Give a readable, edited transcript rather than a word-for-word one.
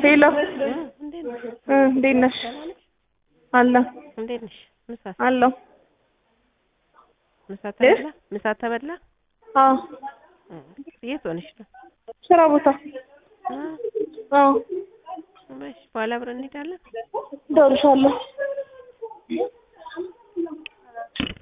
ሄሎ እንዴት ነሽ? አለሁ እንዴት ነሽ? አለሁ። ምሳ ተበላ? አዎ። የት ሆነሽ ነው? ስራ ቦታ። አዎ። እሺ በኋላ አብረን እንሄዳለን። እደውልልሻለሁ።